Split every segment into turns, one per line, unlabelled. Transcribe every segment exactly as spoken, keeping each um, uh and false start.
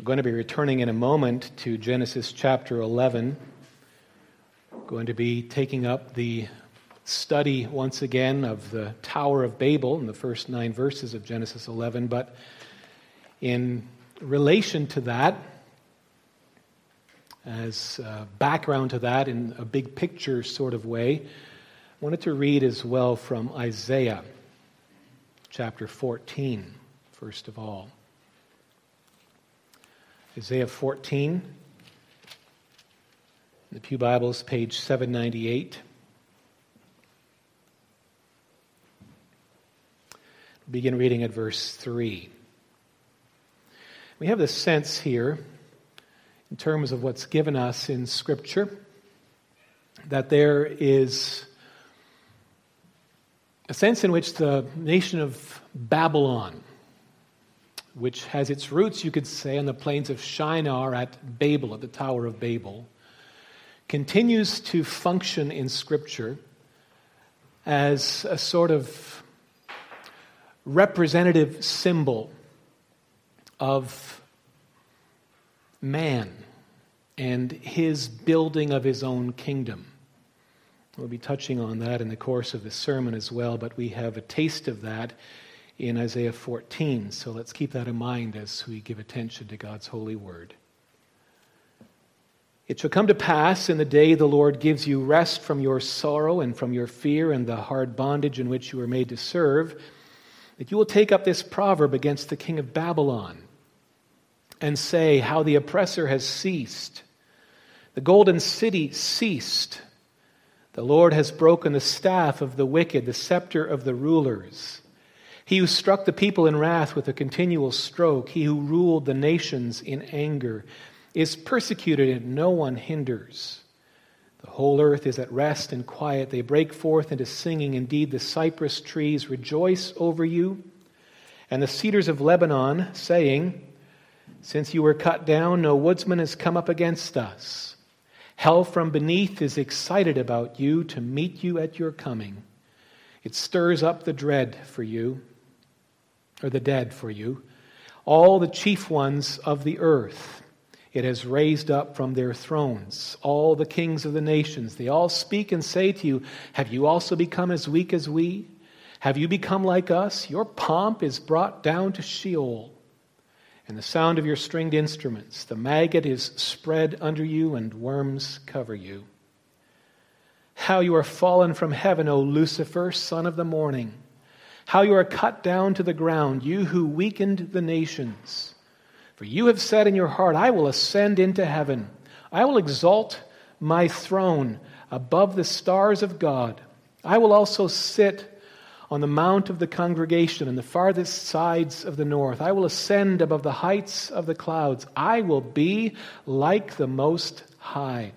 We're going to be returning in a moment to Genesis chapter eleven. We're going to be taking up the study once again of the Tower of Babel in the first nine verses of Genesis eleven. But in relation to that, as a background to that in a big picture sort of way, I wanted to read as well from Isaiah chapter fourteen, first of all. Isaiah fourteen, the Pew Bibles, page seven ninety-eight. Begin reading at verse three. We have the sense here, in terms of what's given us in Scripture, that there is a sense in which the nation of Babylon, which has its roots, you could say, on the plains of Shinar at Babel, at the Tower of Babel, continues to function in Scripture as a sort of representative symbol of man and his building of his own kingdom. We'll be touching on that in the course of the sermon as well, but we have a taste of that in Isaiah fourteen, so let's keep that in mind as we give attention to God's holy word. It shall come to pass in the day the Lord gives you rest from your sorrow and from your fear and the hard bondage in which you were made to serve, that you will take up this proverb against the king of Babylon and say, how the oppressor has ceased. The golden city ceased. The Lord has broken the staff of the wicked, the scepter of the rulers. He who struck the people in wrath with a continual stroke, he who ruled the nations in anger, is persecuted and no one hinders. The whole earth is at rest and quiet. They break forth into singing. Indeed, the cypress trees rejoice over you, and the cedars of Lebanon, saying, since you were cut down, no woodsman has come up against us. Hell from beneath is excited about you to meet you at your coming. It stirs up the dread for you, or the dead for you, all the chief ones of the earth. It has raised up from their thrones all the kings of the nations. They all speak and say to you, have you also become as weak as we? Have you become like us? Your pomp is brought down to Sheol, and the sound of your stringed instruments. The maggot is spread under you, and worms cover you. How you are fallen from heaven, O Lucifer, son of the morning. How you are cut down to the ground, you who weakened the nations. For you have said in your heart, I will ascend into heaven. I will exalt my throne above the stars of God. I will also sit on the mount of the congregation in the farthest sides of the north. I will ascend above the heights of the clouds. I will be like the Most High.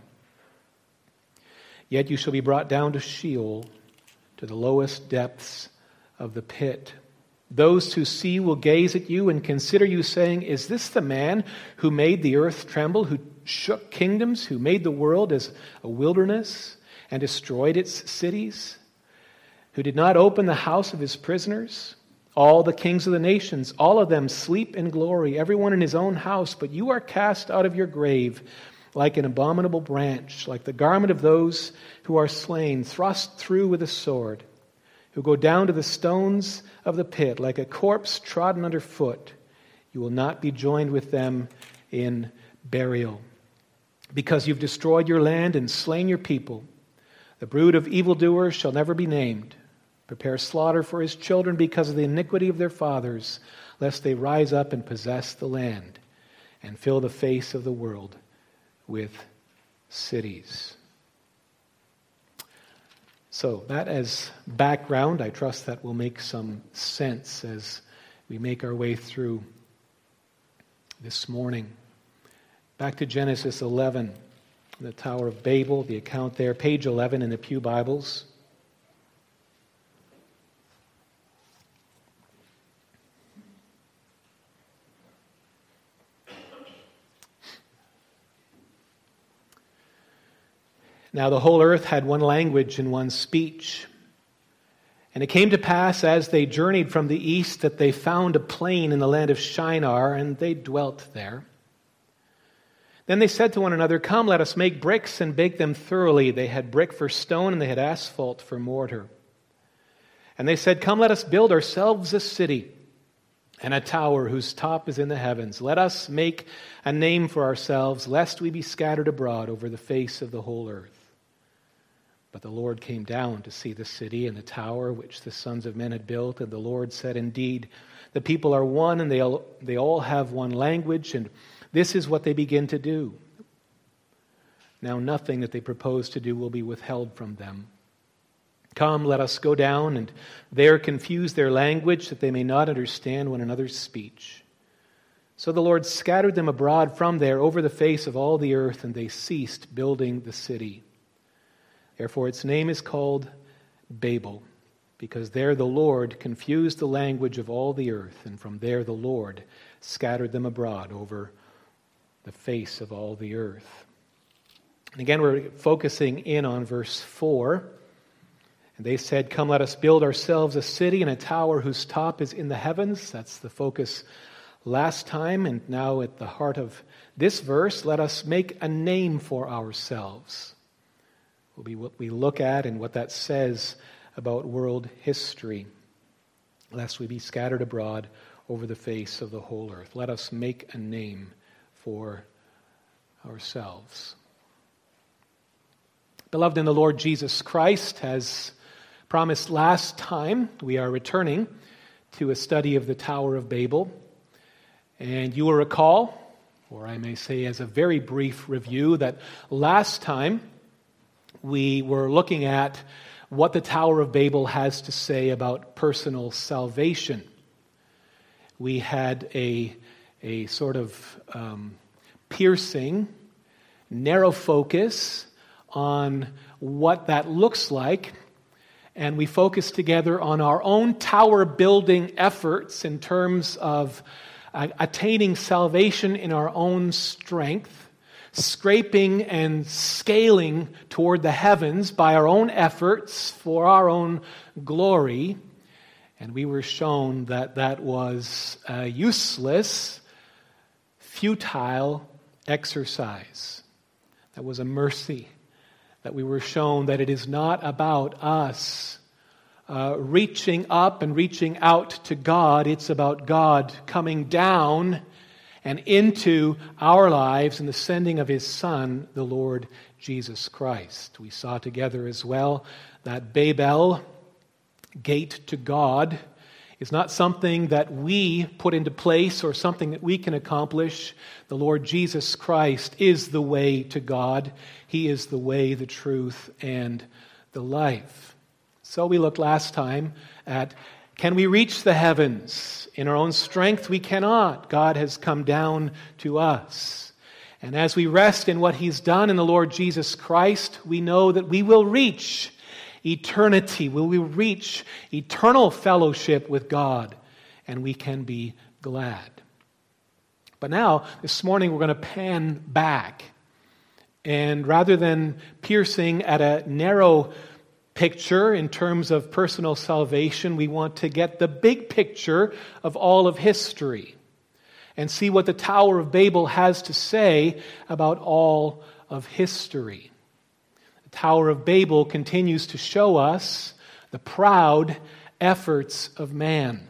Yet you shall be brought down to Sheol, to the lowest depths of the pit. Those who see will gaze at you and consider you, saying, is this the man who made the earth tremble, who shook kingdoms, who made the world as a wilderness and destroyed its cities, who did not open the house of his prisoners? All the kings of the nations, all of them sleep in glory, everyone in his own house, but you are cast out of your grave like an abominable branch, like the garment of those who are slain, thrust through with a sword, who go down to the stones of the pit, like a corpse trodden underfoot. You will not be joined with them in burial. Because you've destroyed your land and slain your people, the brood of evildoers shall never be named. Prepare slaughter for his children because of the iniquity of their fathers, lest they rise up and possess the land and fill the face of the world with cities. So that as background, I trust that will make some sense as we make our way through this morning. Back to Genesis eleven, the Tower of Babel, the account there, page eleven in the Pew Bibles. Now the whole earth had one language and one speech. And it came to pass as they journeyed from the east that they found a plain in the land of Shinar, and they dwelt there. Then they said to one another, "Come, let us make bricks and bake them thoroughly." They had brick for stone, and they had asphalt for mortar. And they said, "Come, let us build ourselves a city and a tower whose top is in the heavens. Let us make a name for ourselves, lest we be scattered abroad over the face of the whole earth." But the Lord came down to see the city and the tower which the sons of men had built. And the Lord said, "Indeed, the people are one, and they all, they all have one language, and this is what they begin to do. Now nothing that they propose to do will be withheld from them. Come, let us go down and there confuse their language, that they may not understand one another's speech." So the Lord scattered them abroad from there over the face of all the earth, and they ceased building the city. Therefore its name is called Babel, because there the Lord confused the language of all the earth, and from there the Lord scattered them abroad over the face of all the earth. And again, we're focusing in on verse four. And they said, "Come, let us build ourselves a city and a tower whose top is in the heavens." That's the focus last time. And now at the heart of this verse, let us make a name for ourselves. Will be what we look at and what that says about world history. Lest we be scattered abroad over the face of the whole earth. Let us make a name for ourselves. Beloved in the Lord Jesus Christ, as promised last time, we are returning to a study of the Tower of Babel. And you will recall, or I may say as a very brief review, that last time we were looking at what the Tower of Babel has to say about personal salvation. We had a, a sort of um, piercing, narrow focus on what that looks like, and we focused together on our own tower building efforts in terms of uh, attaining salvation in our own strength, scraping and scaling toward the heavens by our own efforts for our own glory. And we were shown that that was a useless, futile exercise. That was a mercy. That we were shown that it is not about us uh, reaching up and reaching out to God. It's about God coming down and into our lives in the sending of His Son, the Lord Jesus Christ. We saw together as well that Babel, gate to God, is not something that we put into place or something that we can accomplish. The Lord Jesus Christ is the way to God. He is the way, the truth, and the life. So we looked last time at, can we reach the heavens? In our own strength, we cannot. God has come down to us. And as we rest in what He's done in the Lord Jesus Christ, we know that we will reach eternity. Will we reach eternal fellowship with God? And we can be glad. But now, this morning, we're going to pan back. And rather than piercing at a narrow picture in terms of personal salvation, we want to get the big picture of all of history and see what the Tower of Babel has to say about all of history. The Tower of Babel continues to show us the proud efforts of man,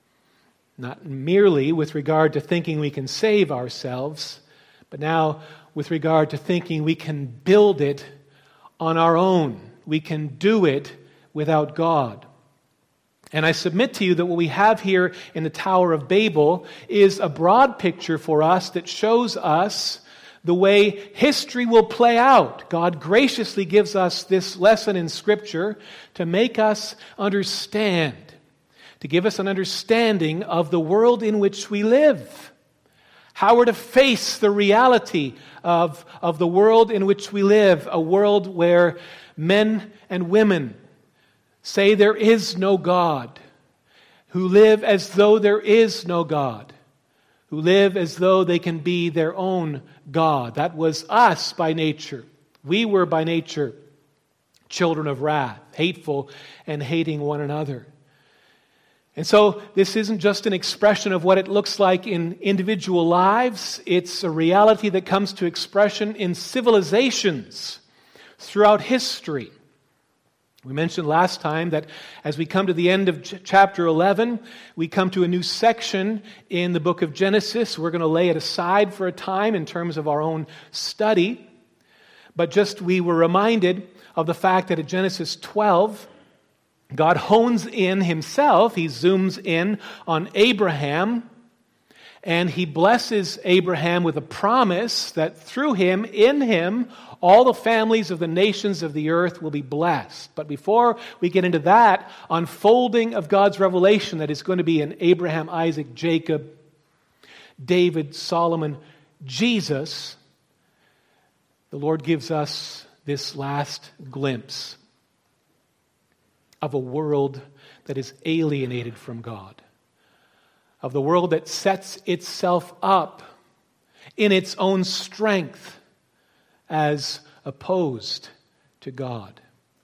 not merely with regard to thinking we can save ourselves, but now with regard to thinking we can build it on our own. We can do it without God. And I submit to you that what we have here in the Tower of Babel is a broad picture for us that shows us the way history will play out. God graciously gives us this lesson in Scripture to make us understand, to give us an understanding of the world in which we live. How we're to face the reality of, of the world in which we live, a world where men and women say there is no God, who live as though there is no God, who live as though they can be their own God. That was us by nature. We were by nature children of wrath, hateful and hating one another. And so this isn't just an expression of what it looks like in individual lives. It's a reality that comes to expression in civilizations throughout history. We mentioned last time that as we come to the end of ch- chapter eleven, we come to a new section in the book of Genesis. We're going to lay it aside for a time in terms of our own study. But just we were reminded of the fact that at Genesis twelve, God hones in himself, he zooms in on Abraham, and he blesses Abraham with a promise that through him, in him, all the families of the nations of the earth will be blessed. But before we get into that unfolding of God's revelation that is going to be in Abraham, Isaac, Jacob, David, Solomon, Jesus, the Lord gives us this last glimpse of a world that is alienated from God, of the world that sets itself up in its own strength as opposed to God.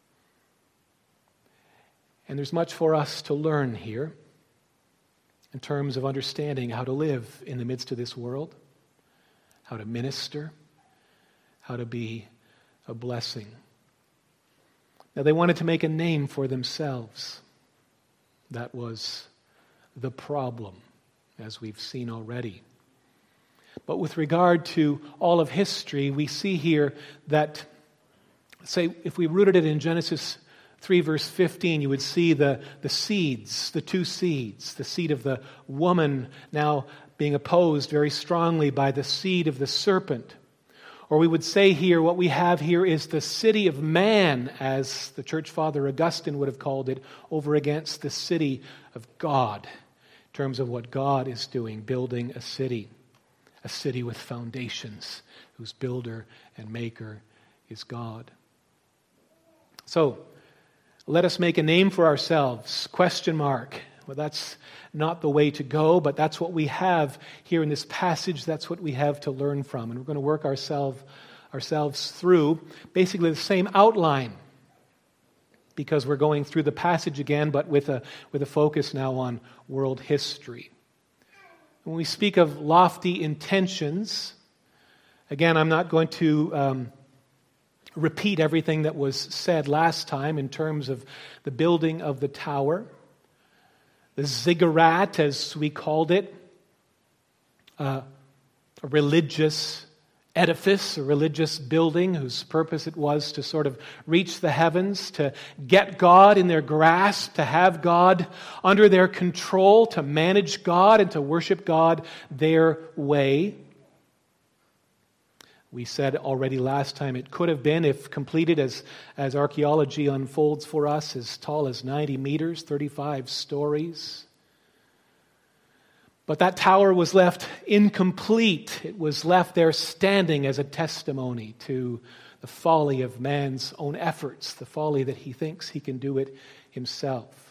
And there's much for us to learn here in terms of understanding how to live in the midst of this world, how to minister, how to be a blessing. Now, they wanted to make a name for themselves. That was the problem, as we've seen already. But with regard to all of history, we see here that, say, if we rooted it in Genesis three, verse fifteen, you would see the, the seeds, the two seeds, the seed of the woman now being opposed very strongly by the seed of the serpent. Or we would say here, what we have here is the city of man, as the church father Augustine would have called it, over against the city of God, in terms of what God is doing, building a city, a city with foundations, whose builder and maker is God. So, let us make a name for ourselves, question mark. Well, that's not the way to go, but that's what we have here in this passage. That's what we have to learn from. And we're going to work ourselves ourselves through basically the same outline, because we're going through the passage again, but with a, with a focus now on world history. When we speak of lofty intentions, again, I'm not going to um, repeat everything that was said last time in terms of the building of the tower. The ziggurat, as we called it, uh, a religious edifice, a religious building whose purpose it was to sort of reach the heavens, to get God in their grasp, to have God under their control, to manage God and to worship God their way. We said already last time it could have been, if completed as, as archaeology unfolds for us, as tall as ninety meters, thirty-five stories. But that tower was left incomplete. It was left there standing as a testimony to the folly of man's own efforts, the folly that he thinks he can do it himself.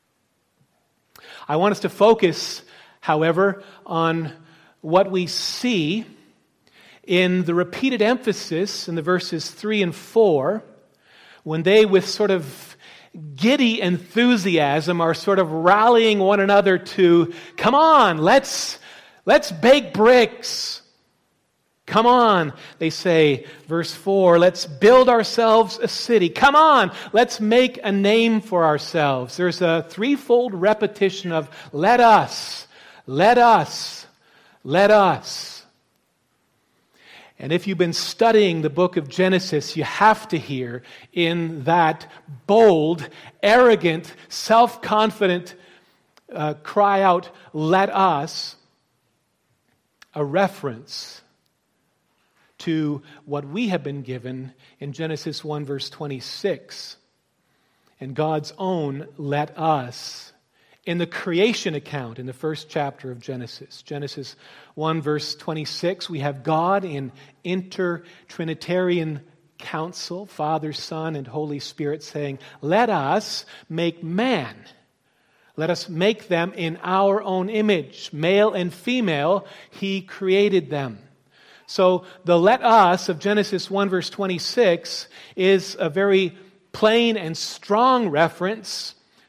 I want us to focus, however, on what we see in the repeated emphasis in the verses three and four, when they, with sort of giddy enthusiasm, are sort of rallying one another to, come on, let's, let's bake bricks. Come on, they say, verse four, let's build ourselves a city. Come on, let's make a name for ourselves. There's a threefold repetition of let us, let us, let us. And if you've been studying the book of Genesis, you have to hear in that bold, arrogant, self-confident uh, cry out, let us, a reference to what we have been given in Genesis one verse twenty-six, and God's own let us in the creation account in the first chapter of Genesis. Genesis one verse twenty-six, we have God in inter-Trinitarian council, Father, Son, and Holy Spirit saying, let us make man. Let us make them in our own image. Male and female, He created them. So the let us of Genesis one verse twenty-six is a very plain and strong reference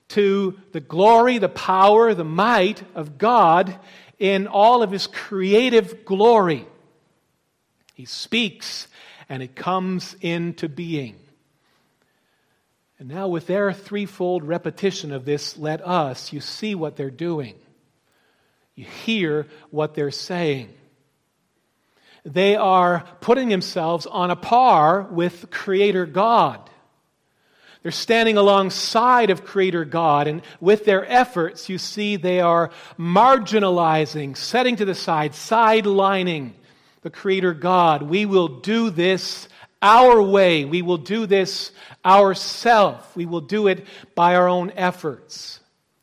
to the glory, the power, the might of God in all of His creative glory. He speaks, and it comes into being. And now with their threefold repetition of this, let us, you see what they're doing. You hear what they're saying. They are putting themselves on a par with Creator God. They're standing alongside of Creator God, and with their efforts, you see they are marginalizing, setting to the side, sidelining the Creator God. We will do this our way. We will do this ourselves. We will do it by our own efforts.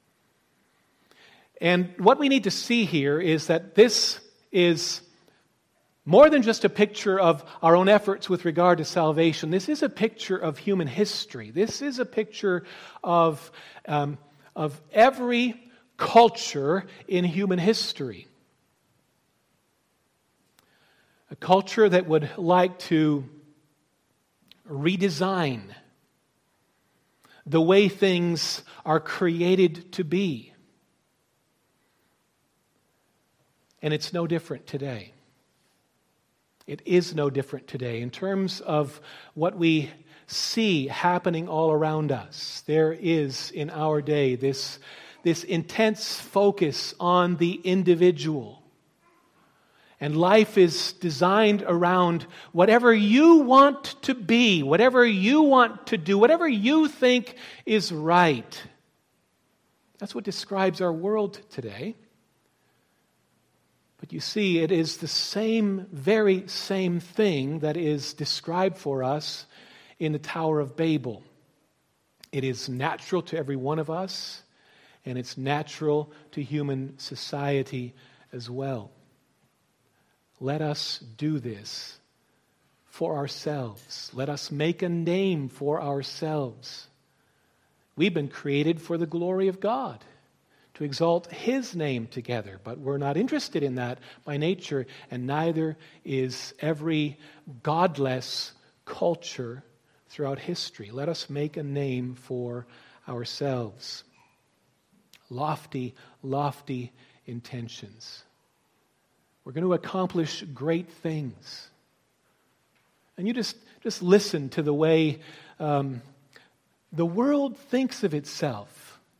And what we need to see here is that this is more than just a picture of our own efforts with regard to salvation. This is a picture of human history. This is a picture of, um, of every culture in human history. A culture that would like to redesign the way things are created to be. And it's no different today. It is no different today in terms of what we see happening all around us. There is in our day this, this intense focus on the individual. And life is designed around whatever you want to be, whatever you want to do, whatever you think is right. That's what describes our world today. But you see, it is the same, very same thing that is described for us in the Tower of Babel. It is natural to every one of us, and it's natural to human society as well. Let us do this for ourselves. Let us make a name for ourselves. We've been created for the glory of God, to exalt His name together. But we're not interested in that by nature, and neither is every godless culture throughout history. Let us make a name for ourselves. Lofty, lofty intentions. We're going to accomplish great things. And you just, just listen to the way um, the world thinks of itself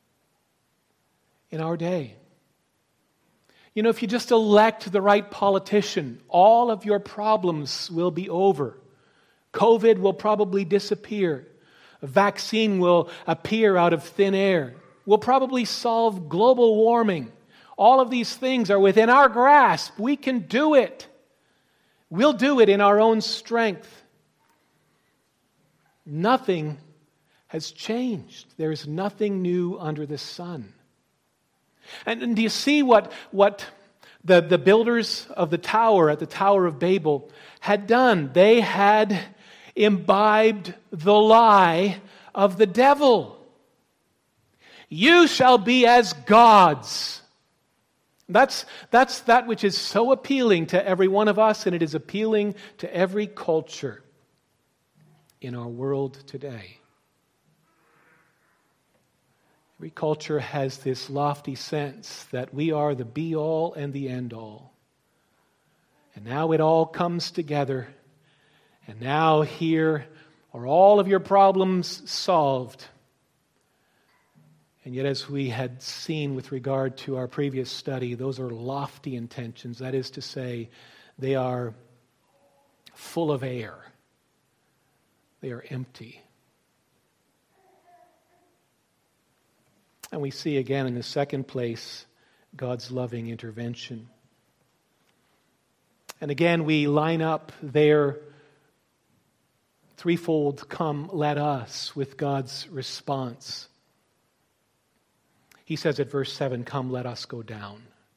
in our day. You know, if you just elect the right politician, all of your problems will be over. COVID will probably disappear. A vaccine will appear out of thin air. We'll probably solve global warming. All of these things are within our grasp. We can do it. We'll do it in our own strength. Nothing has changed. There is nothing new under the sun. And, and do you see what, what the, the builders of the tower at the Tower of Babel had done? They had imbibed the lie of the devil. You shall be as gods. That's, that's that which is so appealing to every one of us, and it is appealing to every culture in our world today. Every culture has this lofty sense that we are the be-all and the end-all. And now it all comes together. And now here are all of your problems solved. And yet, as we had seen with regard to our previous study, those are lofty intentions. That is to say, they are full of air. They are empty. And we see again in the second place God's loving intervention. And again we line up their threefold come let us with God's response. He says at verse seven, come let us go down.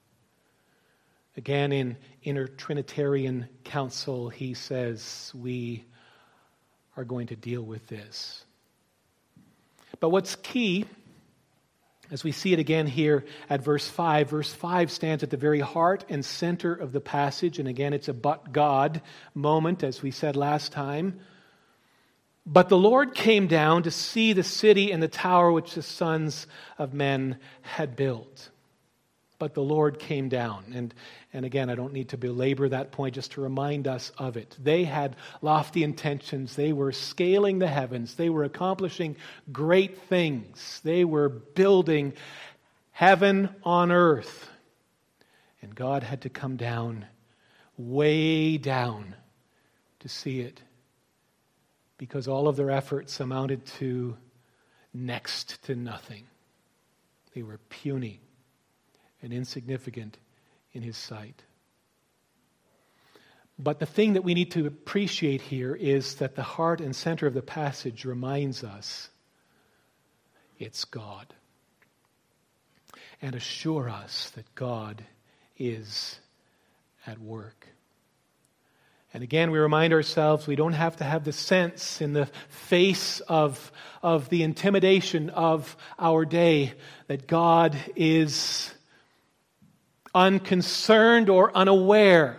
Again in inner Trinitarian council he says we are going to deal with this. But what's key, as we see it again here at verse five, verse five stands at the very heart and center of the passage. And again, it's a but God moment, as we said last time. But the Lord came down to see the city and the tower which the sons of men had built. But the Lord came down. And, and again, I don't need to belabor that point, just to remind us of it. They had lofty intentions. They were scaling the heavens. They were accomplishing great things. They were building heaven on earth. And God had to come down, way down, to see it. Because all of their efforts amounted to next to nothing. They were puny and insignificant in His sight. But the thing that we need to appreciate here is that the heart and center of the passage reminds us it's God. And assure us that God is at work. And again, we remind ourselves we don't have to have the sense in the face of, of the intimidation of our day that God is unconcerned or unaware.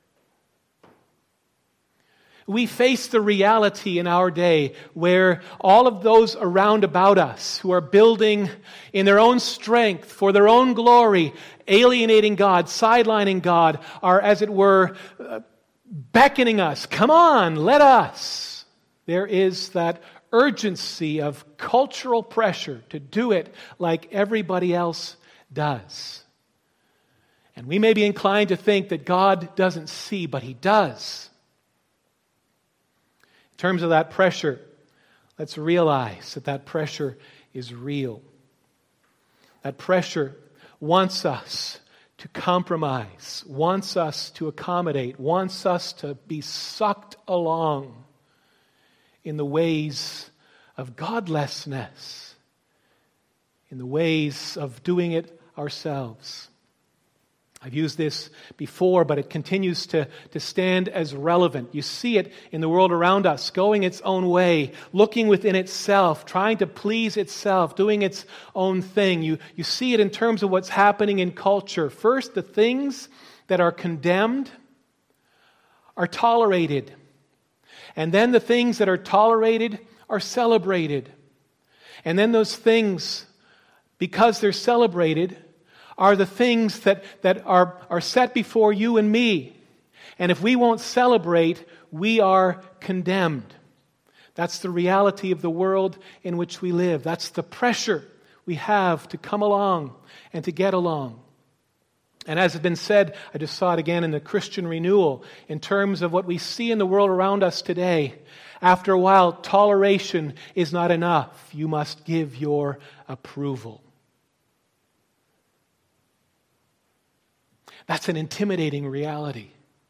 We face the reality in our day where all of those around about us who are building in their own strength, for their own glory, alienating God, sidelining God, are, as it were, uh, beckoning us, come on, let us. There is that urgency of cultural pressure to do it like everybody else does. And we may be inclined to think that God doesn't see, but He does. In terms of that pressure, let's realize that that pressure is real. That pressure wants us to compromise, wants us to accommodate, wants us to be sucked along in the ways of godlessness, in the ways of doing it ourselves. I've used this before, but it continues to, to stand as relevant. You see it in the world around us, going its own way, looking within itself, trying to please itself, doing its own thing. You, you see it in terms of what's happening in culture. First, the things that are condemned are tolerated. And then the things that are tolerated are celebrated. And then those things, because they're celebrated, are the things that, that are, are set before you and me. And if we won't celebrate, we are condemned. That's the reality of the world in which we live. That's the pressure we have to come along and to get along. And as has been said, I just saw it again in the Christian Renewal, in terms of what we see in the world around us today. After a while, toleration is not enough. You must give your approval. That's an intimidating reality.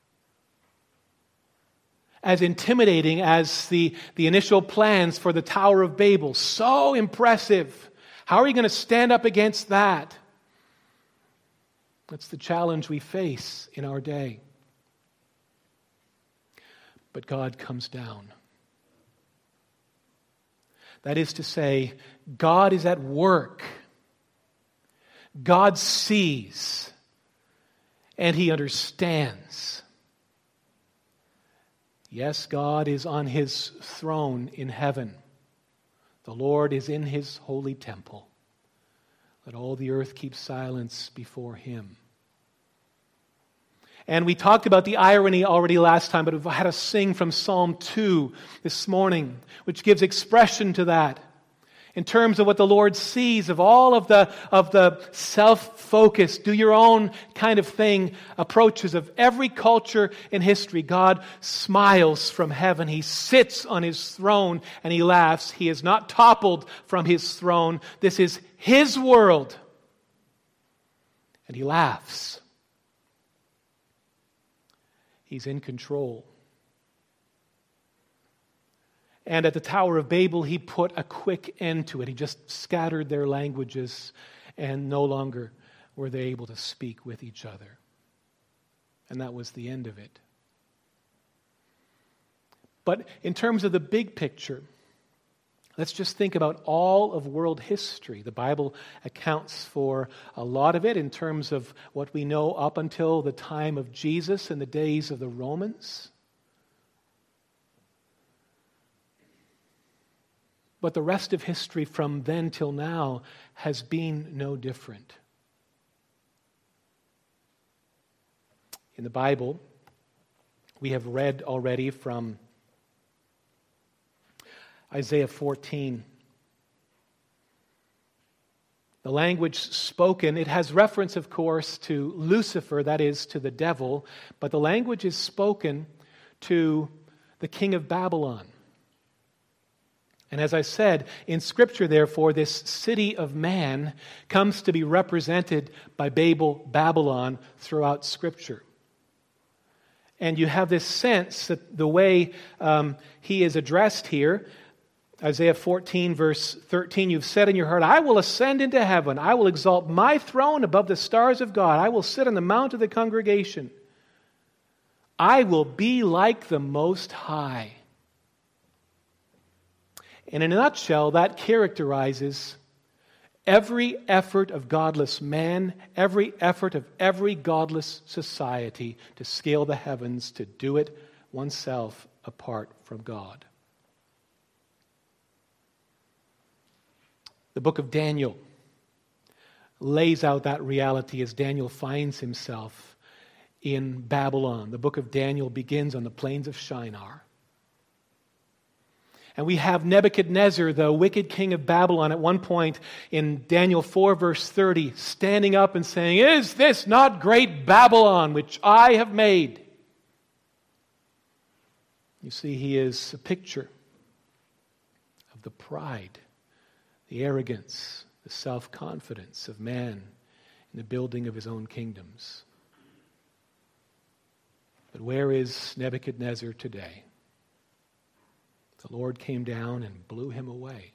As intimidating as the, the initial plans for the Tower of Babel. So impressive. How are you going to stand up against that? That's the challenge we face in our day. But God comes down. That is to say, God is at work. God sees. And He understands. Yes, God is on His throne in heaven. The Lord is in His holy temple. Let all the earth keep silence before Him. And we talked about the irony already last time, but we've had us sing from Psalm two this morning, which gives expression to that. In terms of what the Lord sees of all of the, of the self-focused, do your own kind of thing approaches of every culture in history, God smiles from heaven. He sits on His throne and He laughs. He is not toppled from His throne. This is His world. And He laughs. He's in control. And at the Tower of Babel, He put a quick end to it. He just scattered their languages, and no longer were they able to speak with each other. And that was the end of it. But in terms of the big picture, let's just think about all of world history. The Bible accounts for a lot of it in terms of what we know up until the time of Jesus and the days of the Romans. But the rest of history from then till now has been no different. In the Bible, we have read already from Isaiah fourteen. The language spoken, it has reference, of course, to Lucifer, that is, to the devil, but the language is spoken to the king of Babylon. And as I said, in Scripture, therefore, this city of man comes to be represented by Babel, Babylon, throughout Scripture. And you have this sense that the way um, he is addressed here, Isaiah fourteen, verse thirteen, you've said in your heart, I will ascend into heaven. I will exalt my throne above the stars of God. I will sit on the mount of the congregation. I will be like the Most High. And in a nutshell, that characterizes every effort of godless man, every effort of every godless society to scale the heavens, to do it oneself apart from God. The book of Daniel lays out that reality as Daniel finds himself in Babylon. The book of Daniel begins on the plains of Shinar. And we have Nebuchadnezzar, the wicked king of Babylon, at one point in Daniel four, verse thirty, standing up and saying, Is this not great Babylon, which I have made? You see, he is a picture of the pride, the arrogance, the self-confidence of man in the building of his own kingdoms. But where is Nebuchadnezzar today? The Lord came down and blew him away.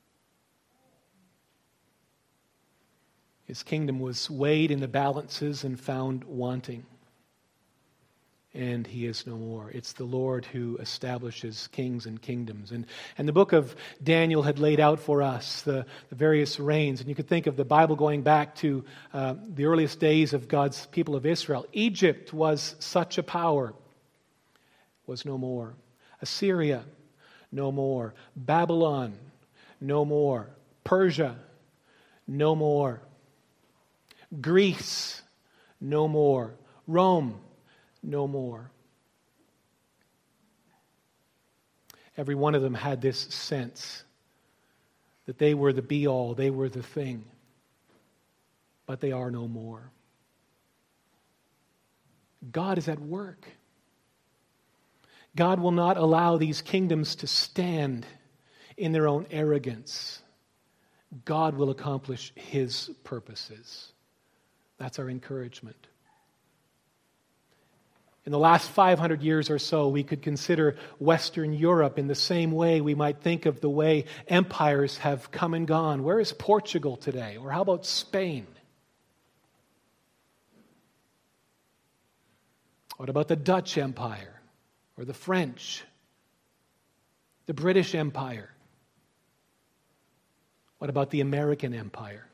His kingdom was weighed in the balances and found wanting. And he is no more. It's the Lord who establishes kings and kingdoms. And, and the book of Daniel had laid out for us the, the various reigns. And you could think of the Bible going back to uh, the earliest days of God's people of Israel. Egypt was such a power, was no more. Assyria, no more. Babylon, no more. Persia, no more. Greece, no more. Rome, no more. Every one of them had this sense that they were the be-all, they were the thing, but they are no more. God is at work. God will not allow these kingdoms to stand in their own arrogance. God will accomplish His purposes. That's our encouragement. In the last five hundred years or so, we could consider Western Europe in the same way we might think of the way empires have come and gone. Where is Portugal today? Or how about Spain? What about the Dutch Empire? Or the French? The British Empire? What about the American Empire?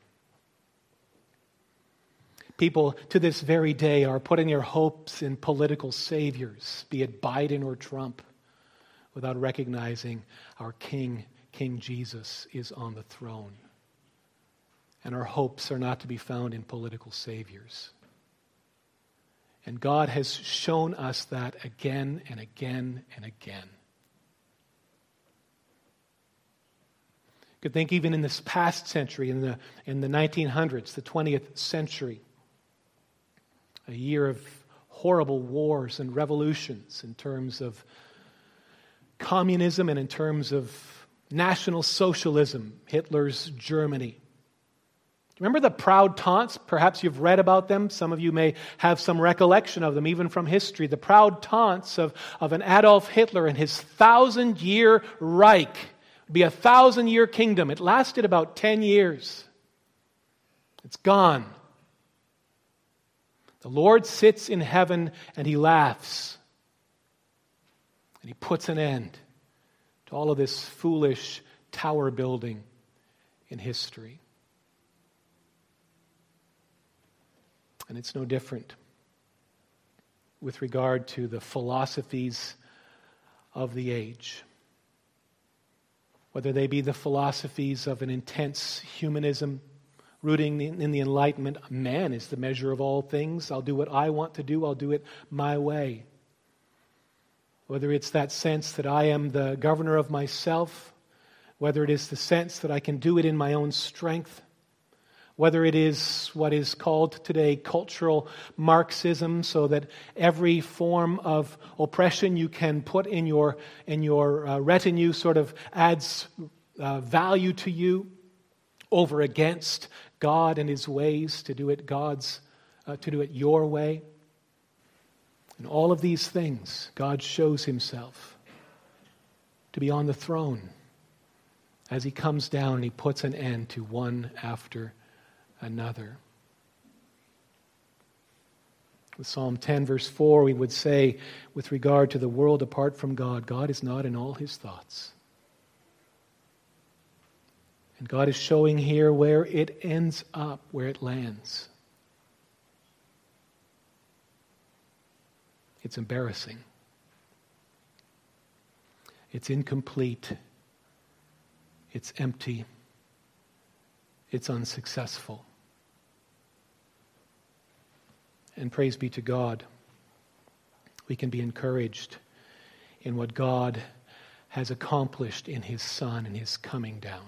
People to this very day are putting their hopes in political saviors, be it Biden or Trump, without recognizing our King, King Jesus, is on the throne. And our hopes are not to be found in political saviors. And God has shown us that again and again and again. You could think even in this past century, in the, in the nineteen hundreds, the twentieth century, a year of horrible wars and revolutions in terms of communism and in terms of National Socialism, Hitler's Germany. Remember the proud taunts? Perhaps you've read about them. Some of you may have some recollection of them, even from history. The proud taunts of, of an Adolf Hitler and his thousand-year Reich. It would be a thousand-year kingdom. It lasted about ten years. It's gone. The Lord sits in heaven and He laughs. And He puts an end to all of this foolish tower building in history. And it's no different with regard to the philosophies of the age. whether they be the philosophies of an intense humanism rooting in the Enlightenment. Man is the measure of all things. I'll do what I want to do. I'll do it my way. Whether it's that sense that I am the governor of myself, whether it is the sense that I can do it in my own strength, whether it is what is called today cultural Marxism, so that every form of oppression you can put in your, in your uh, retinue sort of adds uh, value to you over against God and His ways, to do it God's, uh, to do it your way. In all of these things, God shows Himself to be on the throne as He comes down and He puts an end to one after another. With Psalm ten, verse four, we would say, with regard to the world apart from God, God is not in all His thoughts. And God is showing here where it ends up, where it lands. It's embarrassing. It's incomplete. It's empty. It's unsuccessful. And praise be to God, we can be encouraged in what God has accomplished in His Son and His coming down.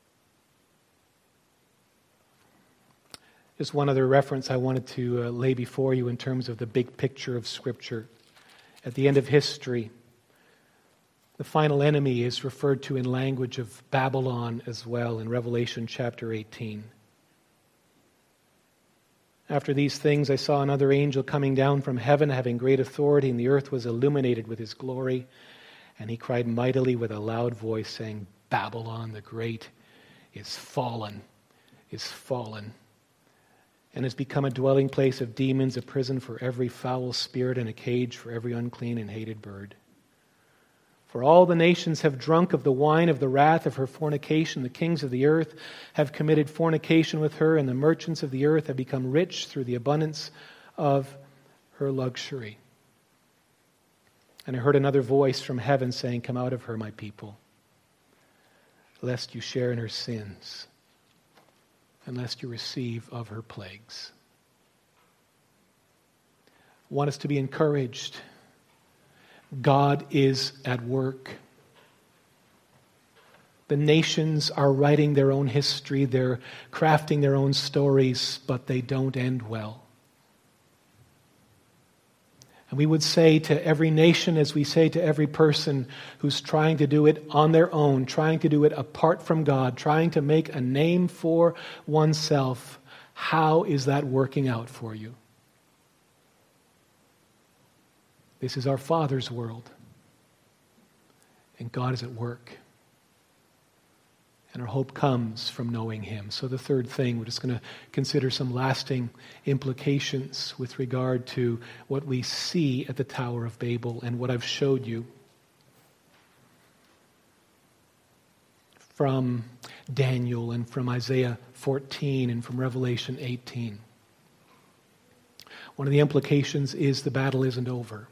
Just one other reference I wanted to uh, lay before you in terms of the big picture of Scripture. At the end of history, the final enemy is referred to in language of Babylon as well in Revelation chapter eighteen. After these things, I saw another angel coming down from heaven, having great authority, and the earth was illuminated with his glory. And he cried mightily with a loud voice, saying, Babylon the Great is fallen, is fallen, and has become a dwelling place of demons, a prison for every foul spirit, and a cage for every unclean and hated bird. For all the nations have drunk of the wine of the wrath of her fornication. The kings of the earth have committed fornication with her, and the merchants of the earth have become rich through the abundance of her luxury. And I heard another voice from heaven saying, Come out of her, my people, lest you share in her sins, and lest you receive of her plagues. I want us to be encouraged. God is at work. The nations are writing their own history, they're crafting their own stories, but they don't end well. And we would say to every nation, as we say to every person who's trying to do it on their own, trying to do it apart from God, trying to make a name for oneself, how is that working out for you? This is our Father's world, and God is at work. And our hope comes from knowing Him. So the third thing, we're just going to consider some lasting implications with regard to what we see at the Tower of Babel and what I've showed you from Daniel and from Isaiah fourteen and from Revelation eighteen. One of the implications is the battle isn't over.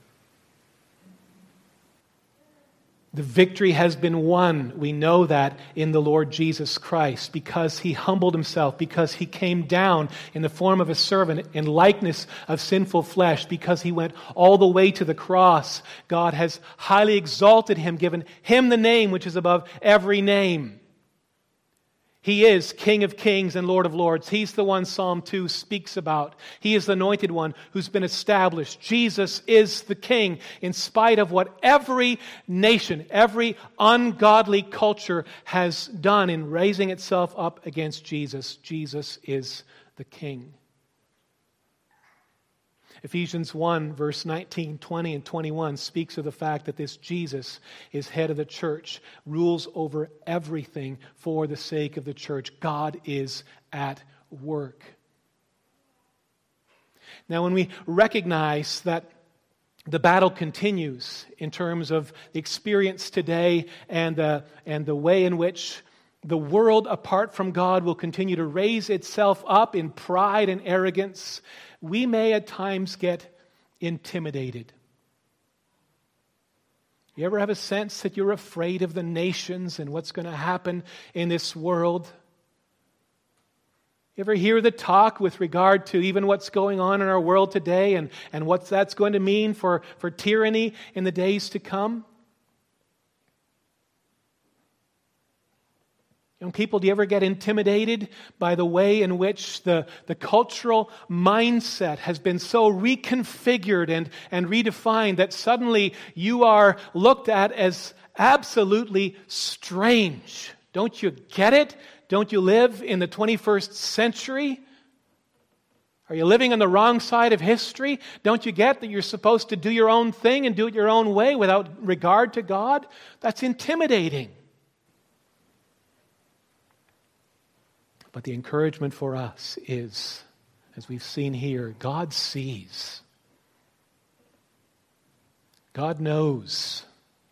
The victory has been won. We know that in the Lord Jesus Christ, because He humbled Himself, because He came down in the form of a servant in likeness of sinful flesh, because He went all the way to the cross. God has highly exalted Him, given Him the name which is above every name. He is King of kings and Lord of lords. He's the one Psalm two speaks about. He is the anointed one who's been established. Jesus is the King in spite of what every nation, every ungodly culture has done in raising itself up against Jesus. Jesus is the King. Ephesians one, verse nineteen, twenty, and twenty-one speaks of the fact that this Jesus is head of the church, rules over everything for the sake of the church. God is at work. Now, when we recognize that the battle continues in terms of the experience today and the, and the way in which the world apart from God will continue to raise itself up in pride and arrogance, we may at times get intimidated. You ever have a sense that you're afraid of the nations and what's going to happen in this world? You ever hear the talk with regard to even what's going on in our world today and, and what that's going to mean for, for tyranny in the days to come? Young people, do you ever get intimidated by the way in which the, the cultural mindset has been so reconfigured and, and redefined that suddenly you are looked at as absolutely strange? Don't you get it? Don't you live in the twenty-first century? Are you living on the wrong side of history? Don't you get that you're supposed to do your own thing and do it your own way without regard to God? That's intimidating. But the encouragement for us is, as we've seen here, God sees. God knows.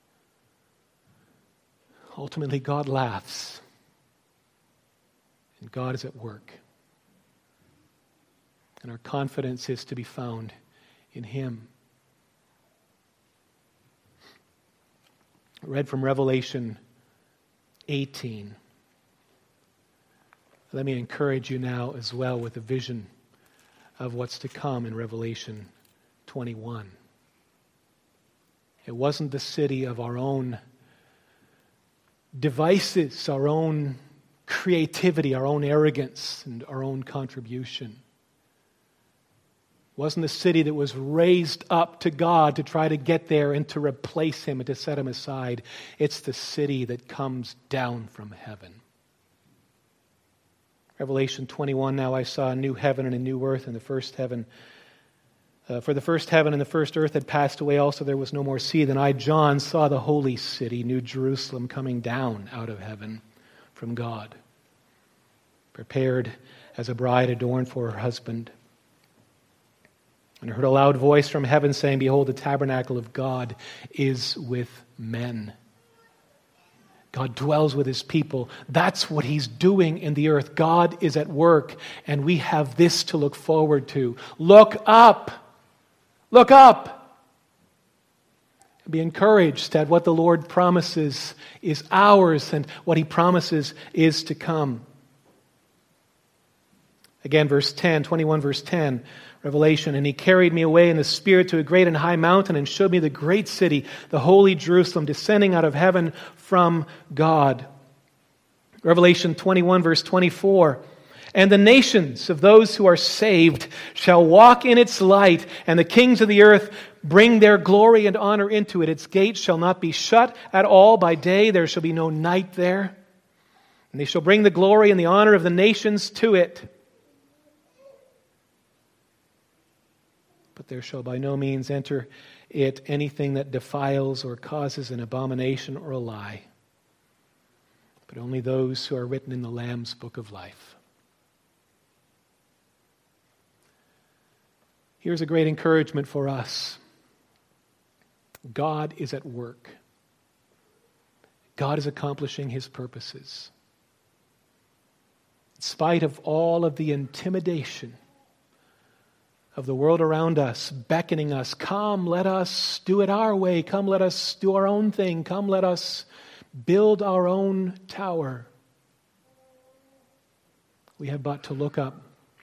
Ultimately, God laughs. And God is at work. And our confidence is to be found in Him. I read from Revelation eighteen. Let me encourage you now as well with a vision of what's to come in Revelation twenty-one. It wasn't the city of our own devices, our own creativity, our own arrogance, and our own contribution. It wasn't the city that was raised up to God to try to get there and to replace Him and to set Him aside. It's the city that comes down from heaven. Revelation twenty-one, now I saw a new heaven and a new earth, and the first heaven. Uh, for the first heaven and the first earth had passed away, also there was no more sea. Then I, John, saw the holy city, New Jerusalem, coming down out of heaven from God, prepared as a bride adorned for her husband. And I heard a loud voice from heaven saying, Behold, the tabernacle of God is with men. God dwells with His people. That's what He's doing in the earth. God is at work, and we have this to look forward to. Look up. Look up. Be encouraged that what the Lord promises is ours, and what He promises is to come. Again, verse ten, twenty-one, verse ten. Revelation, and He carried me away in the Spirit to a great and high mountain and showed me the great city, the holy Jerusalem, descending out of heaven from God. Revelation twenty-one, verse twenty-four. And the nations of those who are saved shall walk in its light, and the kings of the earth bring their glory and honor into it. Its gates shall not be shut at all by day. There shall be no night there. And they shall bring the glory and the honor of the nations to it. But there shall by no means enter it anything that defiles or causes an abomination or a lie, but only those who are written in the Lamb's book of life. Here's a great encouragement for us. God is at work. God is accomplishing His purposes. In spite of all of the intimidation of the world around us, beckoning us, come, let us do it our way. Come, let us do our own thing. Come, let us build our own tower. We have but to look up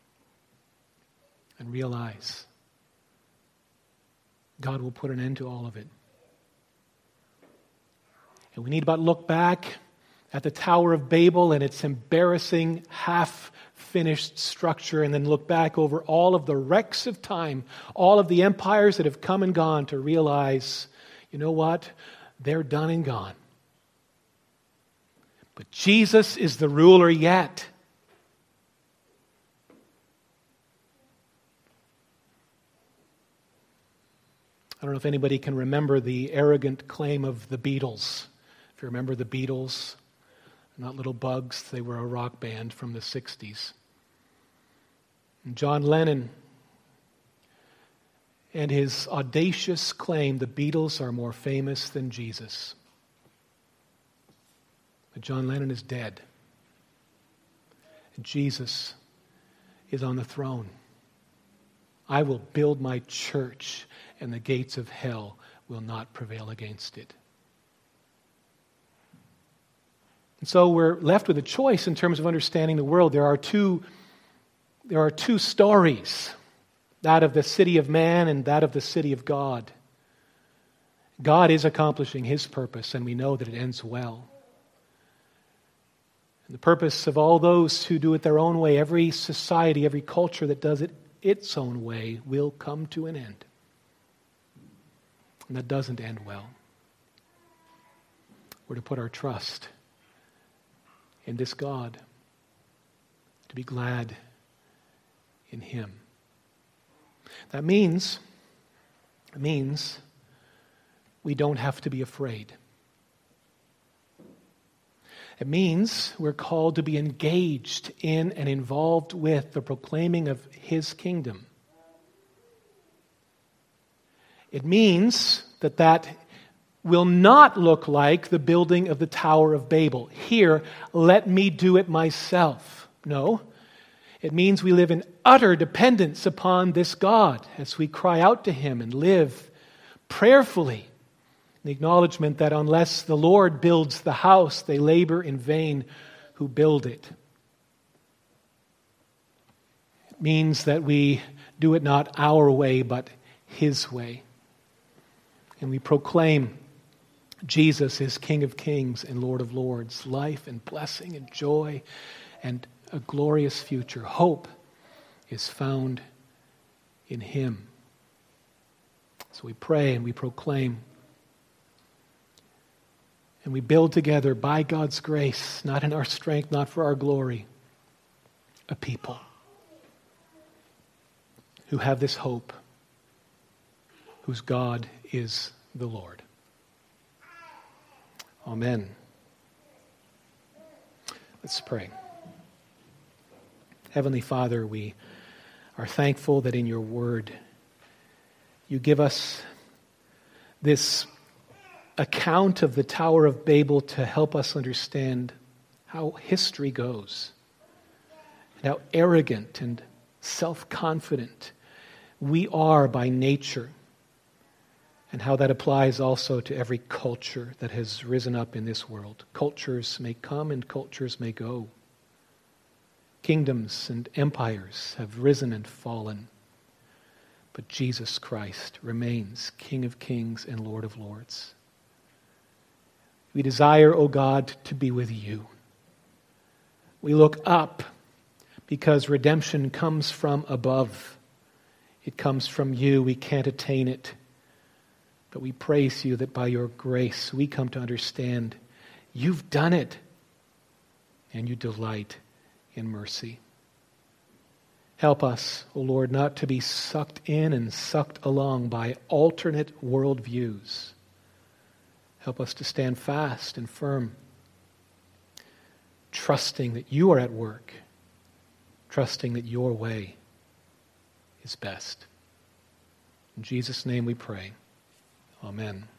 and realize God will put an end to all of it. And we need but look back at the Tower of Babel and its embarrassing half-finished structure, and then look back over all of the wrecks of time, all of the empires that have come and gone, to realize, you know what? They're done and gone. But Jesus is the ruler yet. I don't know if anybody can remember the arrogant claim of the Beatles. If you remember the Beatles, not little bugs, they were a rock band from the sixties. And John Lennon and his audacious claim, the Beatles are more famous than Jesus. But John Lennon is dead. And Jesus is on the throne. I will build my church, and the gates of hell will not prevail against it. And so we're left with a choice in terms of understanding the world. There are two, there are two stories, that of the city of man and that of the city of God. God is accomplishing His purpose, and we know that it ends well. And the purpose of all those who do it their own way, every society, every culture that does it its own way, will come to an end. And that doesn't end well. We're to put our trust in this God, to be glad in Him. That means, it means we don't have to be afraid. It means we're called to be engaged in and involved with the proclaiming of His kingdom. It means that that will not look like the building of the Tower of Babel. Here, let me do it myself. No. It means we live in utter dependence upon this God as we cry out to Him and live prayerfully. The acknowledgement that unless the Lord builds the house, they labor in vain who build it. It means that we do it not our way, but His way. And we proclaim Jesus is King of Kings and Lord of Lords, life and blessing and joy and a glorious future. Hope is found in Him. So we pray and we proclaim. And we build together by God's grace, not in our strength, not for our glory, a people who have this hope, whose God is the Lord. Amen. Let's pray. Heavenly Father, we are thankful that in your word you give us this account of the Tower of Babel to help us understand how history goes and how arrogant and self-confident we are by nature, and how that applies also to every culture that has risen up in this world. Cultures may come and cultures may go. Kingdoms and empires have risen and fallen, but Jesus Christ remains King of Kings and Lord of Lords. We desire, O God, to be with you. We look up because redemption comes from above. It comes from you. We can't attain it. But we praise you that by your grace we come to understand you've done it and you delight in mercy. Help us, O Lord, not to be sucked in and sucked along by alternate worldviews. Help us to stand fast and firm, trusting that you are at work, trusting that your way is best. In Jesus' name we pray. Amen.